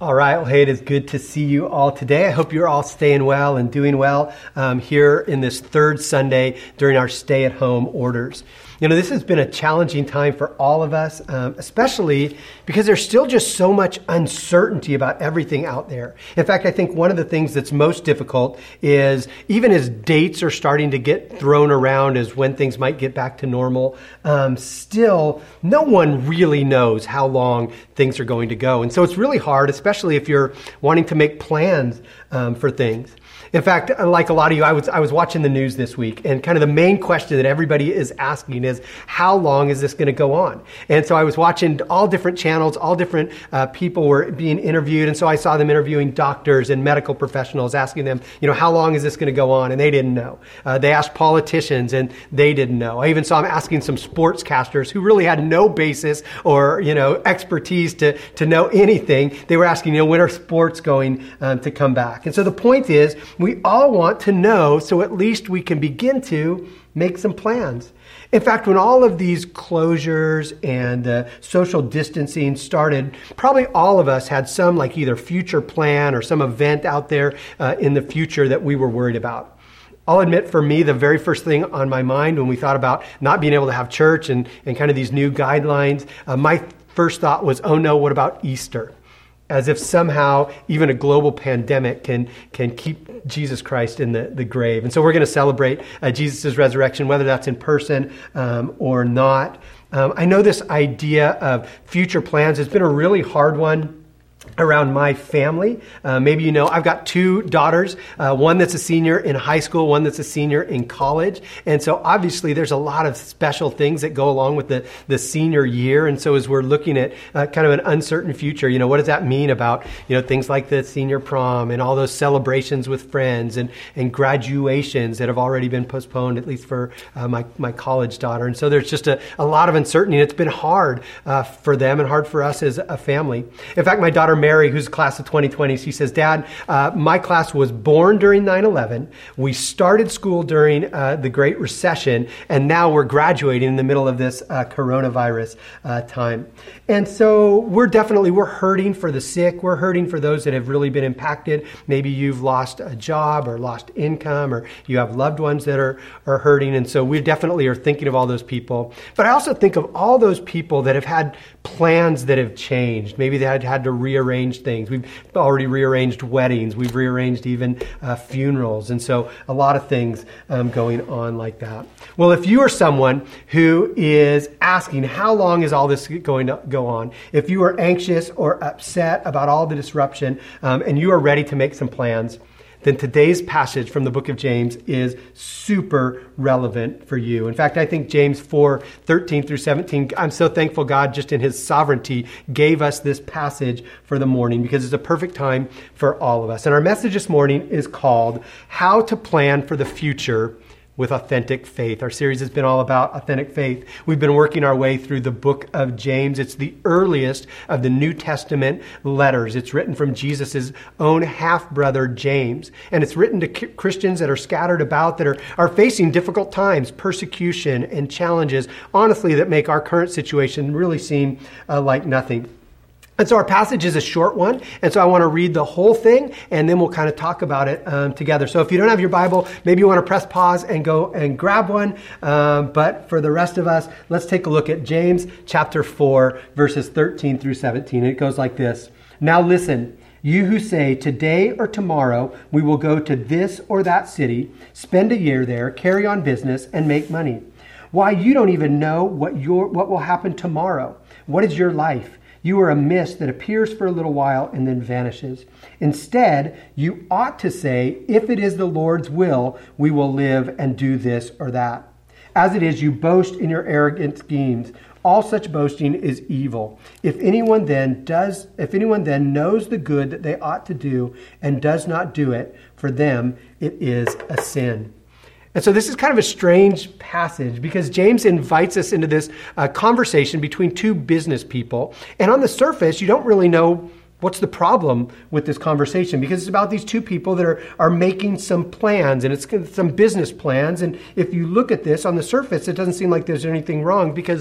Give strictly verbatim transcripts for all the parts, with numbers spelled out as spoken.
All right. Well, hey, it is good to see you all today. I hope you're all staying well and doing well um, here in this third Sunday during our stay-at-home orders. You know, this has been a challenging time for all of us, um, especially because there's still just so much uncertainty about everything out there. In fact, I think one of the things that's most difficult is even as dates are starting to get thrown around as when things might get back to normal, um, still no one really knows how long things are going to go. And so it's really hard, especially if you're wanting to make plans um, for things. In fact, like a lot of you, I was I was watching the news this week, and kind of the main question that everybody is asking is, how long is this going to go on? And so I was watching all different channels, all different uh, people were being interviewed, and so I saw them interviewing doctors and medical professionals, asking them, you know, how long is this going to go on? And they didn't know. Uh, they asked politicians, and they didn't know. I even saw them asking some sportscasters who really had no basis or, you know, expertise to, to know anything. They were asking, you know, when are sports going um, to come back? And so the point is, we all want to know, so at least we can begin to make some plans. In fact, when all of these closures and uh, social distancing started, probably all of us had some like either future plan or some event out there uh, in the future that we were worried about. I'll admit, for me, the very first thing on my mind when we thought about not being able to have church and, and kind of these new guidelines, uh, my first thought was, oh no, what about Easter? As if somehow even a global pandemic can can keep Jesus Christ in the, the grave. And so we're going to celebrate uh, Jesus' resurrection, whether that's in person um, or not. Um, I know this idea of future plans has been a really hard one around my family. Uh, maybe you know, I've got two daughters, uh, one that's a senior in high school, one that's a senior in college. And so obviously there's a lot of special things that go along with the, the senior year. And so as we're looking at uh, kind of an uncertain future, you know, what does that mean about, you know, things like the senior prom and all those celebrations with friends and, and graduations that have already been postponed, at least for uh, my, my college daughter. And so there's just a, a lot of uncertainty. And it's been hard uh, for them and hard for us as a family. In fact, my daughter Mary, who's class of twenty twenty, she says, Dad, uh, my class was born during nine eleven. We started school during uh, the Great Recession, and now we're graduating in the middle of this uh, coronavirus uh, time. And so we're definitely, we're hurting for the sick. We're hurting for those that have really been impacted. Maybe you've lost a job or lost income, or you have loved ones that are, are hurting. And so we definitely are thinking of all those people. But I also think of all those people that have had plans that have changed. Maybe they had had to rearrange things. We've already rearranged weddings. We've rearranged even uh, funerals. And so a lot of things um, going on like that. Well, if you are someone who is asking, how long is all this going to go on? If you are anxious or upset about all the disruption um, and you are ready to make some plans, then today's passage from the book of James is super relevant for you. In fact, I think James four, thirteen through seventeen, I'm so thankful God just in his sovereignty gave us this passage for the morning because it's a perfect time for all of us. And our message this morning is called How to Plan for the Future with Authentic Faith. Our series has been all about authentic faith. We've been working our way through the book of James. It's the earliest of the New Testament letters. It's written from Jesus' own half-brother, James. And it's written to Christians that are scattered about, that are, are facing difficult times, persecution and challenges, honestly, that make our current situation really seem uh, like nothing. And so our passage is a short one, and so I want to read the whole thing, and then we'll kind of talk about it um, together. So if you don't have your Bible, maybe you want to press pause and go and grab one. Um, but for the rest of us, let's take a look at James chapter four, verses thirteen through seventeen. It goes like this. Now listen, you who say, today or tomorrow we will go to this or that city, spend a year there, carry on business, and make money. Why, you don't even know what your what will happen tomorrow. What is your life? You are a mist that appears for a little while and then vanishes. Instead, you ought to say, if it is the Lord's will, we will live and do this or that. As it is, you boast in your arrogant schemes. All such boasting is evil. If anyone then does, if anyone then knows the good that they ought to do and does not do it, for them it is a sin. And so this is kind of a strange passage because James invites us into this uh, conversation between two business people. And on the surface, you don't really know what's the problem with this conversation because it's about these two people that are, are making some plans, and it's some business plans. And if you look at this on the surface, it doesn't seem like there's anything wrong because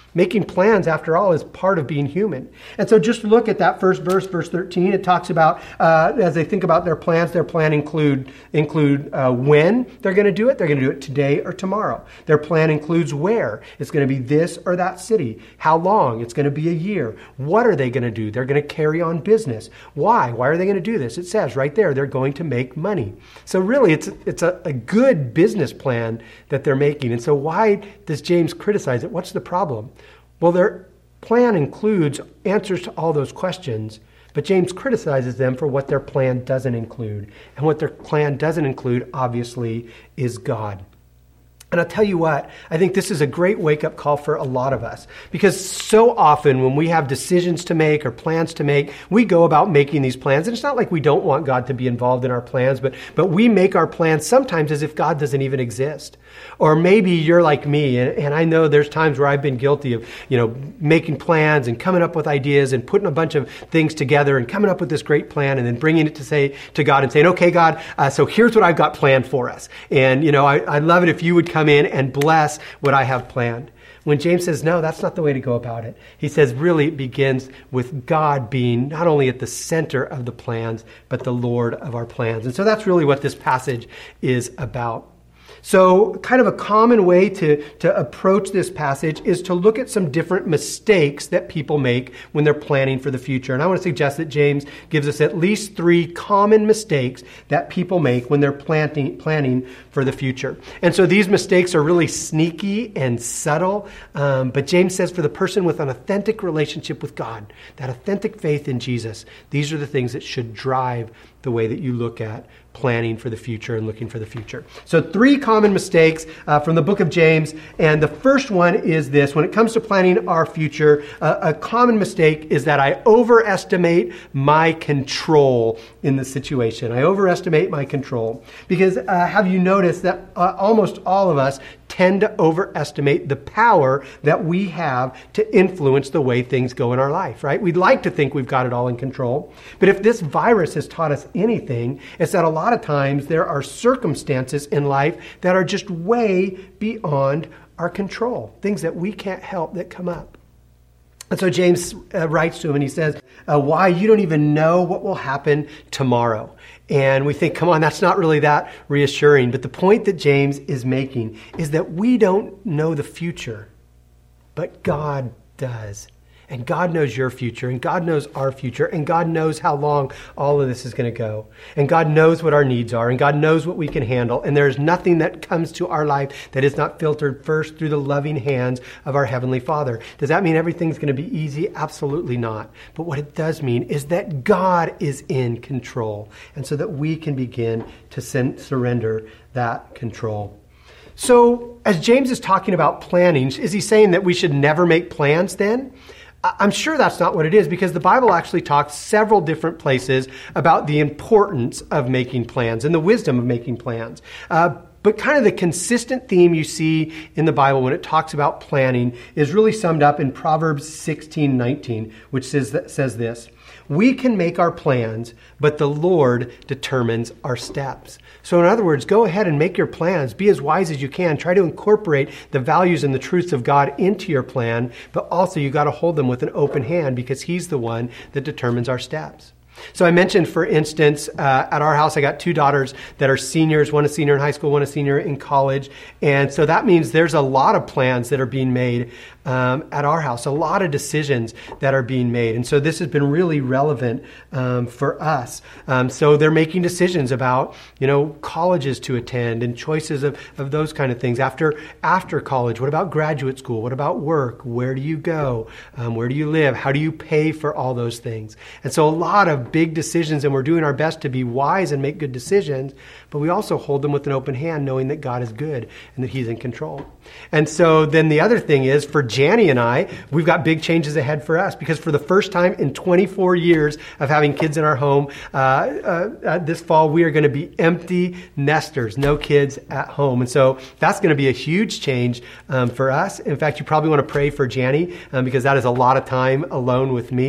Making plans, after all, is part of being human. And so just look at that first verse, verse thirteen. It talks about, uh, as they think about their plans, their plan include include uh, when they're going to do it. They're going to do it today or tomorrow. Their plan includes where. It's going to be this or that city. How long? It's going to be a year. What are they going to do? They're going to carry on business. Why? Why are they going to do this? It says right there, they're going to make money. So really, it's, it's a, a good business plan that they're making. And so why does James criticize it? What's the problem? Well, their plan includes answers to all those questions, but James criticizes them for what their plan doesn't include. And what their plan doesn't include, obviously, is God. And I'll tell you what, I think this is a great wake-up call for a lot of us. Because so often when we have decisions to make or plans to make, we go about making these plans. And it's not like we don't want God to be involved in our plans, but, but we make our plans sometimes as if God doesn't even exist. Or maybe you're like me, and, and I know there's times where I've been guilty of, you know, making plans and coming up with ideas and putting a bunch of things together and coming up with this great plan and then bringing it to say to God and saying, okay, God, uh, so here's what I've got planned for us. And, you know, I, I'd love it if you would come in and bless what I have planned. When James says, no, that's not the way to go about it. He says, really, it begins with God being not only at the center of the plans, but the Lord of our plans. And so that's really what this passage is about. So kind of a common way to, to approach this passage is to look at some different mistakes that people make when they're planning for the future. And I want to suggest that James gives us at least three common mistakes that people make when they're planting, planning for the future. And so these mistakes are really sneaky and subtle. Um, but James says for the person with an authentic relationship with God, that authentic faith in Jesus, these are the things that should drive the way that you look at planning for the future and looking for the future. So three common mistakes uh, from the book of James. And the first one is this. When it comes to planning our future, uh, a common mistake is that I overestimate my control in the situation. I overestimate my control. Because uh, have you noticed that uh, almost all of us tend to overestimate the power that we have to influence the way things go in our life, right? We'd like to think we've got it all in control. But if this virus has taught us anything, it's that a lot of times there are circumstances in life that are just way beyond our control, things that we can't help that come up. And so James uh, writes to him and he says, uh, why? You don't even know what will happen tomorrow. And we think, come on, that's not really that reassuring. But the point that James is making is that we don't know the future, but God does. And God knows your future, and God knows our future, and God knows how long all of this is going to go. And God knows what our needs are, and God knows what we can handle. And there is nothing that comes to our life that is not filtered first through the loving hands of our Heavenly Father. Does that mean everything's going to be easy? Absolutely not. But what it does mean is that God is in control, and so that we can begin to send, surrender that control. So as James is talking about planning, is he saying that we should never make plans then? I'm sure that's not what it is, because the Bible actually talks several different places about the importance of making plans and the wisdom of making plans. Uh, but kind of the consistent theme you see in the Bible when it talks about planning is really summed up in Proverbs sixteen nineteen, which says, says this: we can make our plans, but the Lord determines our steps. So in other words, go ahead and make your plans. Be as wise as you can. Try to incorporate the values and the truths of God into your plan, but also you got to hold them with an open hand, because He's the one that determines our steps. So I mentioned, for instance, uh, at our house, I got two daughters that are seniors, one a senior in high school, one a senior in college. And so that means there's a lot of plans that are being made um, at our house, a lot of decisions that are being made. And so this has been really relevant um, for us. Um, so they're making decisions about, you know, colleges to attend and choices of, of those kind of things. After, after college, what about graduate school? What about work? Where do you go? Um, where do you live? How do you pay for all those things? And so a lot of big decisions, and we're doing our best to be wise and make good decisions, but we also hold them with an open hand, knowing that God is good and that He's in control. And so then the other thing is, for Janie and I, we've got big changes ahead for us, because for the first time in twenty-four years of having kids in our home, uh, uh, uh, this fall we are going to be empty nesters, no kids at home. And so that's going to be a huge change um, for us. In fact, you probably want to pray for Janie um, because that is a lot of time alone with me.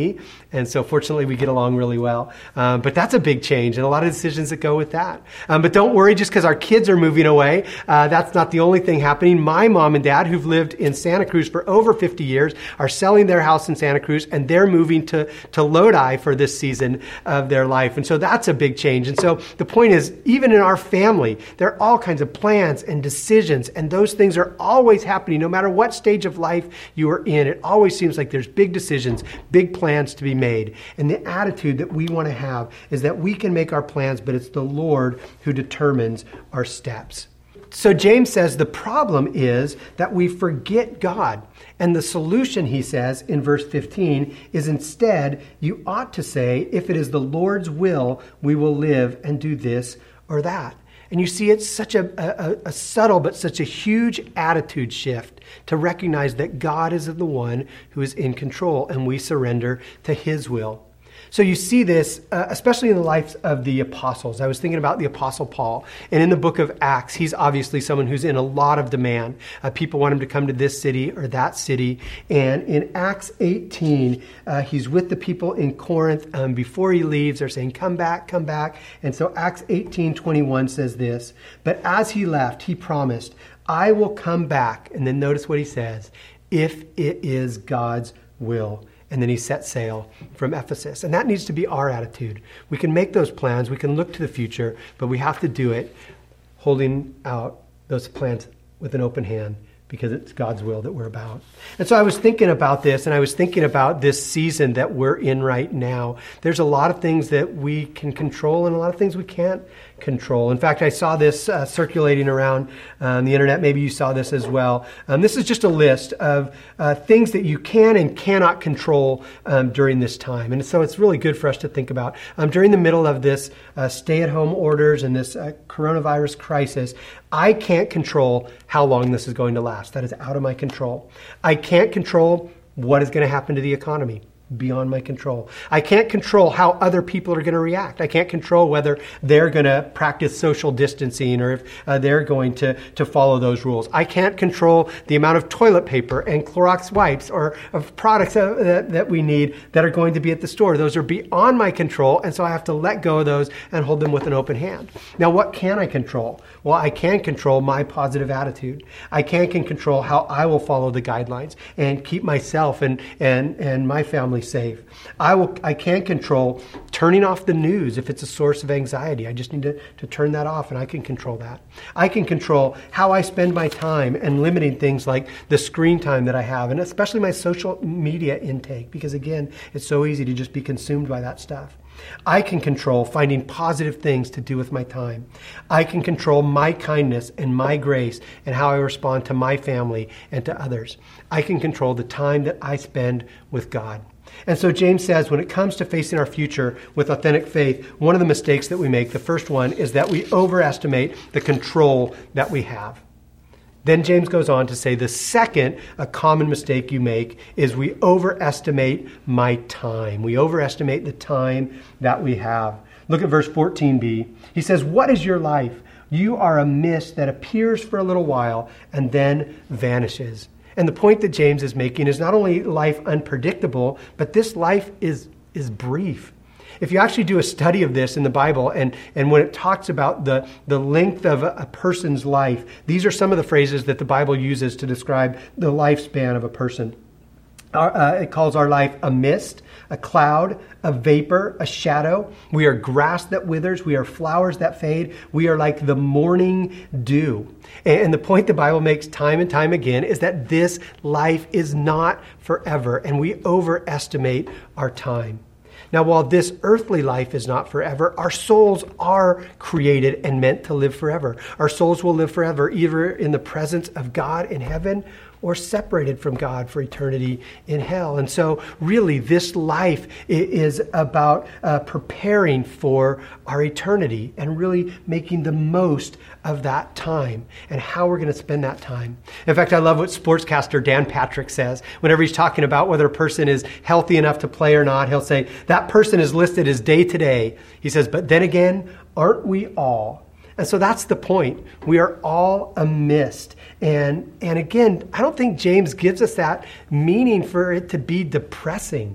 And so fortunately, we get along really well. Um, but that's a big change and a lot of decisions that go with that. Um, but don't worry, just because our kids are moving away, uh, that's not the only thing happening. My mom and dad, who've lived in Santa Cruz for over fifty years, are selling their house in Santa Cruz, and they're moving to, to Lodi for this season of their life. And so that's a big change. And so the point is, even in our family, there are all kinds of plans and decisions, and those things are always happening, no matter what stage of life you are in. It always seems like there's big decisions, big plans to be made. And the attitude that we want to have is that we can make our plans, but it's the Lord who determines our steps. So James says the problem is that we forget God. And the solution, he says in verse fifteen, is instead, you ought to say, if it is the Lord's will, we will live and do this or that. And you see, it's such a, a, a subtle but such a huge attitude shift to recognize that God is the one who is in control and we surrender to his will. So you see this, uh, especially in the lives of the apostles. I was thinking about the Apostle Paul. And in the book of Acts, he's obviously someone who's in a lot of demand. Uh, people want him to come to this city or that city. And in Acts eighteen, uh, he's with the people in Corinth. Um, before he leaves, they're saying, come back, come back. And so Acts eighteen twenty-one says this, but as he left, he promised, I will come back. And then notice what he says, if it is God's will. And then he set sail from Ephesus. And that needs to be our attitude. We can make those plans. We can look to the future, but we have to do it holding out those plans with an open hand because it's God's will that we're about. And so I was thinking about this, and I was thinking about this season that we're in right now. There's a lot of things that we can control and a lot of things we can't control. In fact, I saw this uh, circulating around on the internet. Maybe you saw this as well. Um, this is just a list of uh, things that you can and cannot control um, during this time. And so it's really good for us to think about. Um, during the middle of this uh, stay-at-home orders and this uh, coronavirus crisis, I can't control how long this is going to last. That is out of my control. I can't control what is going to happen to the economy. Beyond my control. I can't control how other people are going to react. I can't control whether they're going to practice social distancing or if uh, they're going to, to follow those rules. I can't control the amount of toilet paper and Clorox wipes or of products uh, that, that we need that are going to be at the store. Those are beyond my control, and so I have to let go of those and hold them with an open hand. Now, what can I control? Well, I can control my positive attitude. I can, can control how I will follow the guidelines and keep myself and, and, and my family safe. I will. I can't control turning off the news if it's a source of anxiety. I just need to, to turn that off, and I can control that. I can control how I spend my time and limiting things like the screen time that I have, and especially my social media intake, because again, it's so easy to just be consumed by that stuff. I can control finding positive things to do with my time. I can control my kindness and my grace and how I respond to my family and to others. I can control the time that I spend with God. And so James says when it comes to facing our future with authentic faith, one of the mistakes that we make, the first one, is that we overestimate the control that we have. Then James goes on to say the second, a common mistake you make, is we overestimate my time. We overestimate the time that we have. Look at verse fourteen b. He says, what is your life? You are a mist that appears for a little while and then vanishes. And the point that James is making is not only life unpredictable, but this life is, is brief. If you actually do a study of this in the Bible, and, and when it talks about the, the length of a, a person's life, these are some of the phrases that the Bible uses to describe the lifespan of a person. Our, uh, it calls our life a mist, a cloud, a vapor, a shadow. We are grass that withers. We are flowers that fade. We are like the morning dew. And, and the point the Bible makes time and time again is that this life is not forever, and we overestimate our time. Now, while this earthly life is not forever, our souls are created and meant to live forever. Our souls will live forever, either in the presence of God in heaven or separated from God for eternity in hell. And so really this life is about uh, preparing for our eternity and really making the most of that time and how we're going to spend that time. In fact, I love what sportscaster Dan Patrick says. Whenever he's talking about whether a person is healthy enough to play or not, he'll say, that person is listed as day to day. He says, but then again, aren't we all? And so that's the point. We are all a mist. And, and again, I don't think James gives us that meaning for it to be depressing.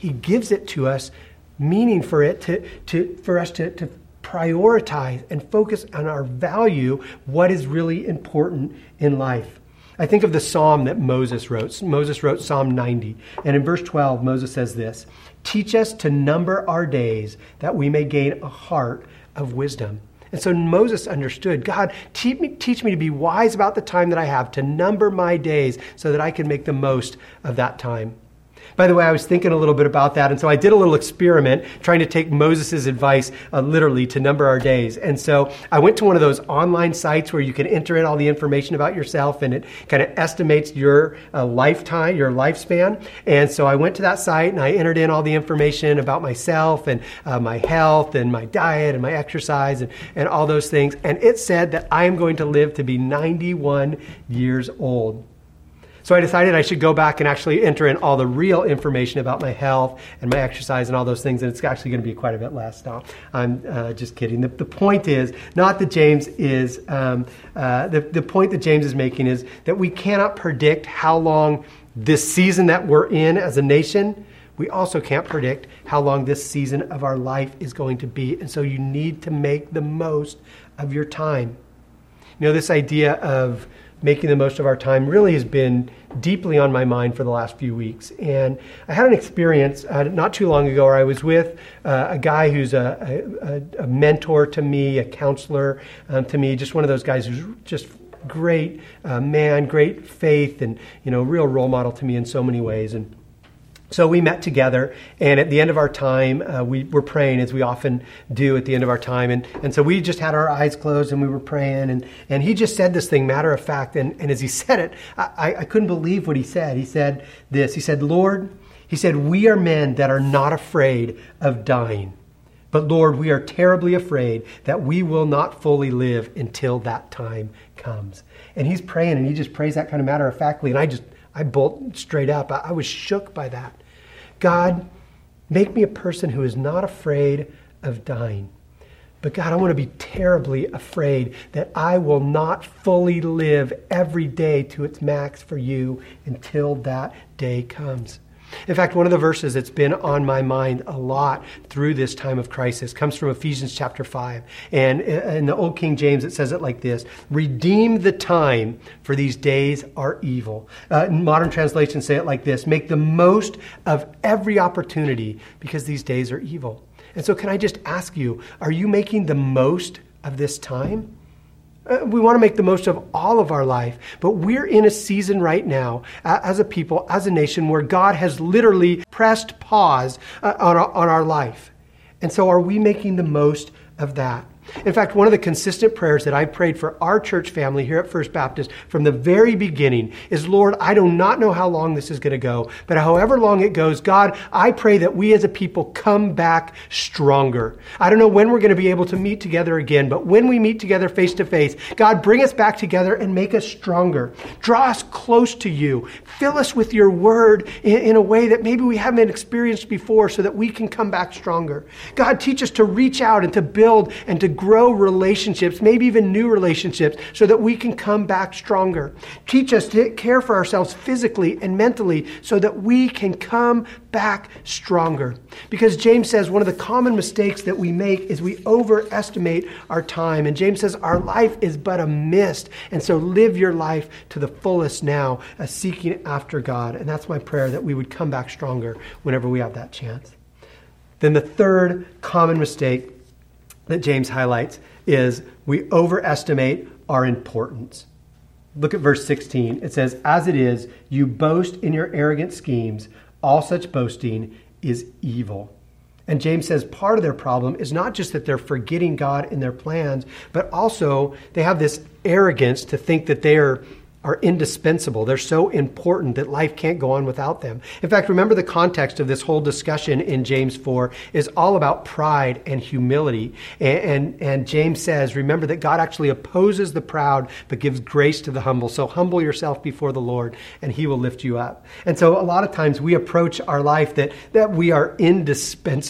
He gives it to us, meaning for it to, to for us to, to prioritize and focus on our value, what is really important in life. I think of the psalm that Moses wrote. Moses wrote Psalm ninety. And in verse twelve, Moses says this, "Teach us to number our days that we may gain a heart of wisdom." And so Moses understood, God, teach me, teach me to be wise about the time that I have, to number my days so that I can make the most of that time. By the way, I was thinking a little bit about that, and so I did a little experiment trying to take Moses' advice uh, literally to number our days. And so I went to one of those online sites where you can enter in all the information about yourself, and it kind of estimates your uh, lifetime, your lifespan. And so I went to that site, and I entered in all the information about myself and uh, my health and my diet and my exercise and, and all those things. And it said that I am going to live to be ninety-one years old. So I decided I should go back and actually enter in all the real information about my health and my exercise and all those things, and it's actually going to be quite a bit less now. I'm uh, just kidding. The, the point is not that James is, um, uh, the, the point that James is making is that we cannot predict how long this season that we're in as a nation, we also can't predict how long this season of our life is going to be, and so you need to make the most of your time. You know, this idea of making the most of our time really has been deeply on my mind for the last few weeks. And I had an experience uh, not too long ago where I was with uh, a guy who's a, a, a mentor to me, a counselor um, to me, just one of those guys who's just great uh, man, great faith, and, you know, real role model to me in so many ways. And so we met together, and at the end of our time, uh, we were praying, as we often do at the end of our time. And, and so we just had our eyes closed, and we were praying. And, and he just said this thing, matter of fact. And, and as he said it, I, I couldn't believe what he said. He said this. He said, Lord, he said, we are men that are not afraid of dying. But Lord, we are terribly afraid that we will not fully live until that time comes. And he's praying, and he just prays that kind of matter of factly. And I just, I bolt straight up. I, I was shook by that. God, make me a person who is not afraid of dying. But God, I want to be terribly afraid that I will not fully live every day to its max for you until that day comes. In fact, one of the verses that's been on my mind a lot through this time of crisis comes from Ephesians chapter five. And in the Old King James, it says it like this: redeem the time, for these days are evil. Uh, modern translations say it like this: make the most of every opportunity, because these days are evil. And so can I just ask you, are you making the most of this time? Uh, we want to make the most of all of our life, but we're in a season right now uh, as a people, as a nation, where God has literally pressed pause uh, on, our, on our life. And so are we making the most of that? In fact, one of the consistent prayers that I've prayed for our church family here at First Baptist from the very beginning is, Lord, I do not know how long this is going to go, but however long it goes, God, I pray that we as a people come back stronger. I don't know when we're going to be able to meet together again, but when we meet together face to face, God, bring us back together and make us stronger. Draw us close to you. Fill us with your word in, in a way that maybe we haven't experienced before, so that we can come back stronger. God, teach us to reach out and to build and to grow relationships, maybe even new relationships, so that we can come back stronger. Teach us to care for ourselves physically and mentally so that we can come back stronger. Because James says one of the common mistakes that we make is we overestimate our time. And James says our life is but a mist. And so live your life to the fullest now, uh, seeking after God. And that's my prayer, that we would come back stronger whenever we have that chance. Then the third common mistake that James highlights is we overestimate our importance. Look at verse sixteen. It says, as it is, you boast in your arrogant schemes. All such boasting is evil. And James says part of their problem is not just that they're forgetting God in their plans, but also they have this arrogance to think that they are are indispensable. They're so important that life can't go on without them. In fact, remember the context of this whole discussion in James four is all about pride and humility. And, and, and James says, remember that God actually opposes the proud, but gives grace to the humble. So humble yourself before the Lord, and he will lift you up. And so a lot of times we approach our life that, that we are indispensable.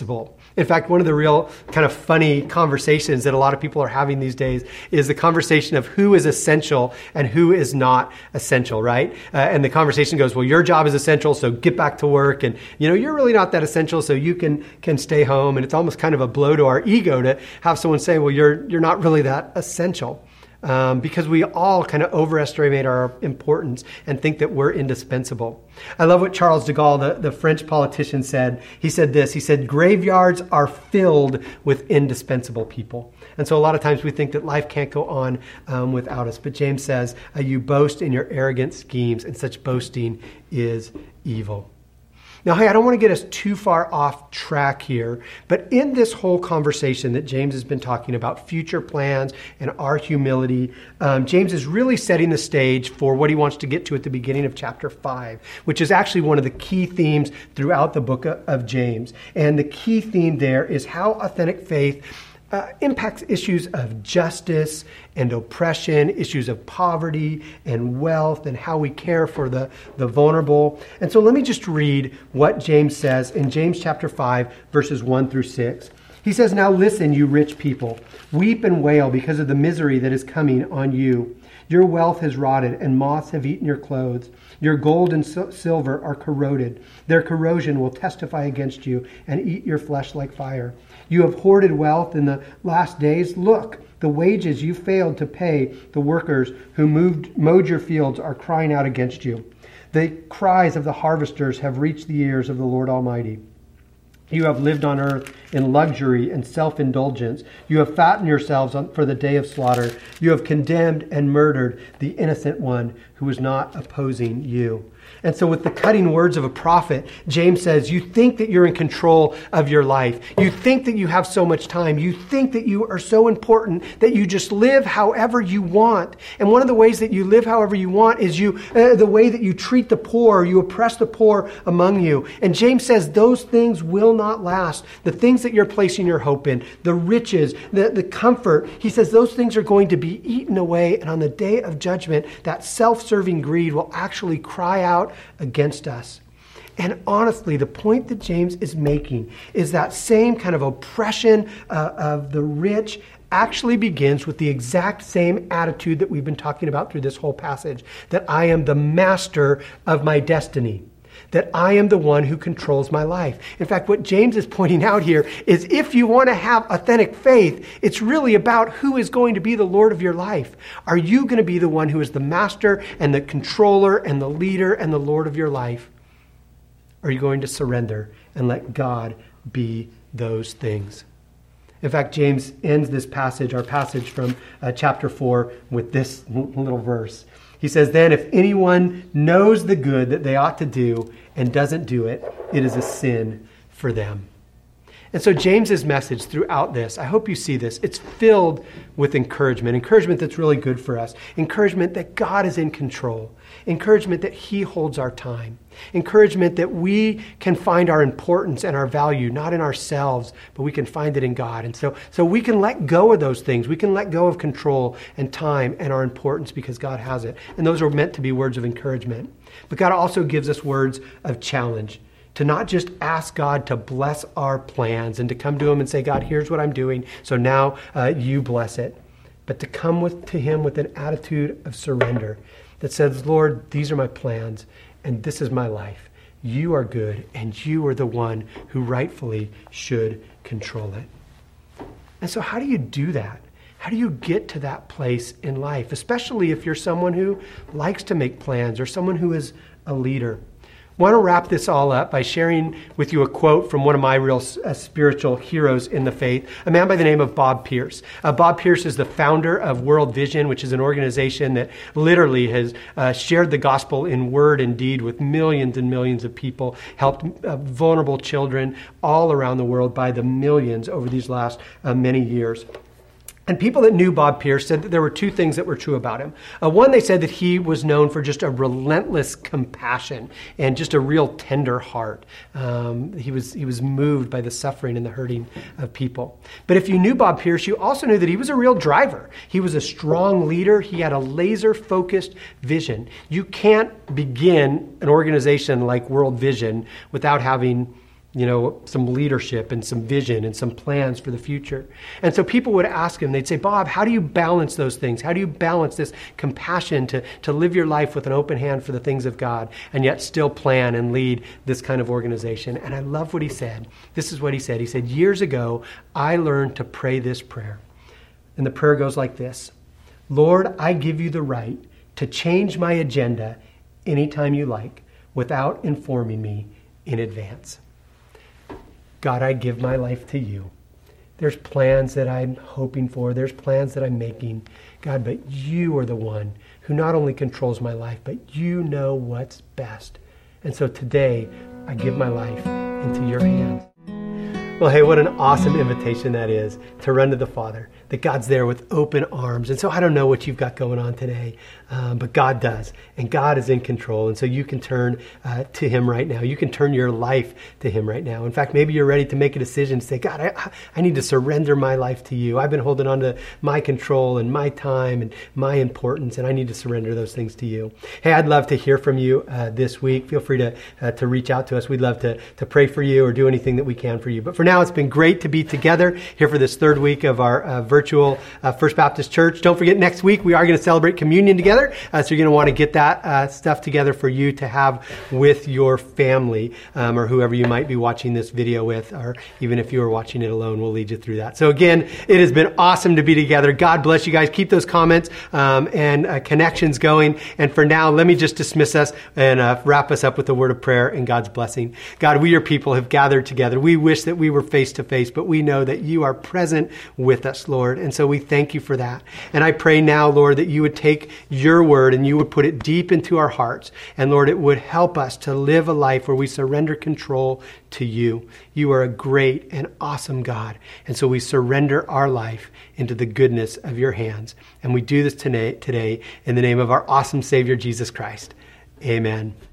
In fact, one of the real kind of funny conversations that a lot of people are having these days is the conversation of who is essential and who is not essential, right? Uh, and the conversation goes, well, your job is essential, so get back to work. And, you know, you're really not that essential, so you can can stay home. And it's almost kind of a blow to our ego to have someone say, well, you're you're not really that essential. Um, because we all kind of overestimate our importance and think that we're indispensable. I love what Charles de Gaulle, the, the French politician, said. He said this, he said, graveyards are filled with indispensable people. And so a lot of times we think that life can't go on um, without us. But James says, uh, you boast in your arrogant schemes, and such boasting is evil. Now, hey, I don't want to get us too far off track here, but in this whole conversation that James has been talking about future plans and our humility, um, James is really setting the stage for what he wants to get to at the beginning of chapter five, which is actually one of the key themes throughout the book of James. And the key theme there is how authentic faith Uh, impacts issues of justice and oppression, issues of poverty and wealth, and how we care for the, the vulnerable. And so let me just read what James says in James chapter five, verses one through six. He says, now listen, you rich people, weep and wail because of the misery that is coming on you. Your wealth has rotted, and moths have eaten your clothes. Your gold and silver are corroded. Their corrosion will testify against you and eat your flesh like fire. You have hoarded wealth in the last days. Look, the wages you failed to pay the workers who moved, mowed your fields are crying out against you. The cries of the harvesters have reached the ears of the Lord Almighty. You have lived on earth in luxury and self-indulgence. You have fattened yourselves for the day of slaughter. You have condemned and murdered the innocent one who was not opposing you. And so with the cutting words of a prophet, James says, you think that you're in control of your life. You think that you have so much time. You think that you are so important that you just live however you want. And one of the ways that you live however you want is you uh, the way that you treat the poor, you oppress the poor among you. And James says those things will not last. The things that you're placing your hope in, the riches, the, the comfort, he says those things are going to be eaten away. And on the day of judgment, that self-serving greed will actually cry out against us. And honestly, the point that James is making is that same kind of oppression uh, of the rich actually begins with the exact same attitude that we've been talking about through this whole passage, that I am the master of my destiny, that I am the one who controls my life. In fact, what James is pointing out here is if you want to have authentic faith, it's really about who is going to be the Lord of your life. Are you going to be the one who is the master and the controller and the leader and the Lord of your life? Or are you going to surrender and let God be those things? In fact, James ends this passage, our passage from uh, chapter four, with this little verse. He says, then if anyone knows the good that they ought to do and doesn't do it, it is a sin for them. And so James's message throughout this, I hope you see this, it's filled with encouragement, encouragement that's really good for us, encouragement that God is in control, encouragement that he holds our time, encouragement that we can find our importance and our value, not in ourselves, but we can find it in God. And so, so we can let go of those things. We can let go of control and time and our importance because God has it. And those are meant to be words of encouragement. But God also gives us words of challenge, to not just ask God to bless our plans and to come to him and say, God, here's what I'm doing, so now uh, you bless it. But to come with to him with an attitude of surrender that says, Lord, these are my plans and this is my life. You are good and you are the one who rightfully should control it. And so how do you do that? How do you get to that place in life, especially if you're someone who likes to make plans or someone who is a leader? I want to wrap this all up by sharing with you a quote from one of my real uh, spiritual heroes in the faith, a man by the name of Bob Pierce. Uh, Bob Pierce is the founder of World Vision, which is an organization that literally has uh, shared the gospel in word and deed with millions and millions of people, helped uh, vulnerable children all around the world by the millions over these last uh, many years. And people that knew Bob Pierce said that there were two things that were true about him. Uh, one, they said that he was known for just a relentless compassion and just a real tender heart. Um, he was he was moved by the suffering and the hurting of people. But if you knew Bob Pierce, you also knew that he was a real driver. He was a strong leader. He had a laser-focused vision. You can't begin an organization like World Vision without having you know, some leadership and some vision and some plans for the future. And so people would ask him, they'd say, Bob, how do you balance those things? How do you balance this compassion to, to live your life with an open hand for the things of God and yet still plan and lead this kind of organization? And I love what he said. This is what he said. He said, years ago, I learned to pray this prayer. And the prayer goes like this: Lord, I give you the right to change my agenda anytime you like without informing me in advance. God, I give my life to you. There's plans that I'm hoping for. There's plans that I'm making. God, but you are the one who not only controls my life, but you know what's best. And so today, I give my life into your hands. Well, hey, what an awesome invitation that is to run to the Father, that God's there with open arms. And so I don't know what you've got going on today, um, but God does. And God is in control. And so you can turn uh, to him right now. You can turn your life to him right now. In fact, maybe you're ready to make a decision to say, God, I, I need to surrender my life to you. I've been holding on to my control and my time and my importance, and I need to surrender those things to you. Hey, I'd love to hear from you uh, this week. Feel free to uh, to reach out to us. We'd love to, to pray for you or do anything that we can for you. But for now, it's been great to be together here for this third week of our uh, virtual uh, First Baptist Church. Don't forget, next week we are going to celebrate communion together. Uh, so you're going to want to get that uh, stuff together for you to have with your family um, or whoever you might be watching this video with, or even if you are watching it alone, we'll lead you through that. So again, it has been awesome to be together. God bless you guys. Keep those comments um, and uh, connections going. And for now, let me just dismiss us and uh, wrap us up with a word of prayer and God's blessing. God, we, your people, have gathered together. We wish that we were face to face, but we know that you are present with us, Lord. And so we thank you for that. And I pray now, Lord, that you would take your word and you would put it deep into our hearts. And Lord, it would help us to live a life where we surrender control to you. You are a great and awesome God. And so we surrender our life into the goodness of your hands. And we do this today, today in the name of our awesome Savior, Jesus Christ. Amen.